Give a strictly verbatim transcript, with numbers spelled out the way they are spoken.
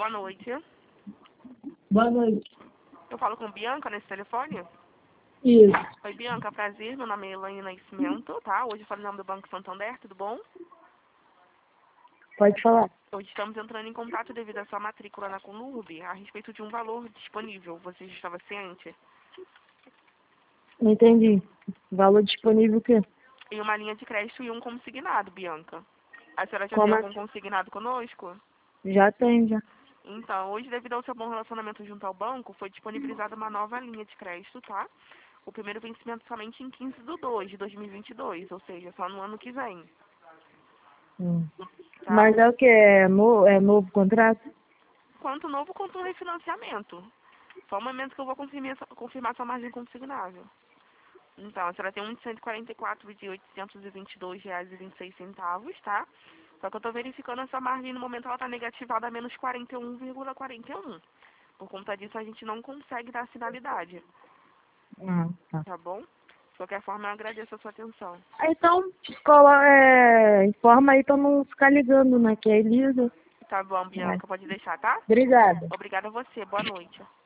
Boa noite. Boa noite. Eu falo com Bianca nesse telefone? Isso. Oi, Bianca, prazer. Meu nome é Elaine Nascimento, tá? Hoje eu falo em nome do Banco Santander, tudo bom? Pode falar. Hoje estamos entrando em contato devido à sua matrícula na Conurb a respeito de um valor disponível. Você já estava ciente? Não entendi. Valor disponível o quê? Em uma linha de crédito e um consignado, Bianca. A senhora já tem Como algum assim? consignado conosco? Já tem, já. Então, hoje, devido ao seu bom relacionamento junto ao banco, foi disponibilizada uma nova linha de crédito, tá? O primeiro vencimento somente em quinze de dois de dois mil e vinte e dois, ou seja, só no ano que vem, Hum. tá? Mas é o que? É, no, é novo contrato? Quanto novo, quanto um refinanciamento. Só um momento que eu vou confirmar, confirmar sua margem consignada. Então, a senhora tem um de cento e quarenta e quatro de oitocentos e vinte e dois reais e vinte e seis centavos, tá? Só que eu tô verificando essa margem, no momento ela tá negativada a menos quarenta e um vírgula quarenta e um. Por conta disso, a gente não consegue dar sinalidade, Ah, tá. tá bom? De qualquer forma, eu agradeço a sua atenção. Ah, então, colo- é, informa aí pra não ficar ligando, né? Que é liga. Tá bom, Vai. Bianca, pode deixar, tá? Obrigada. Obrigada a você, boa noite.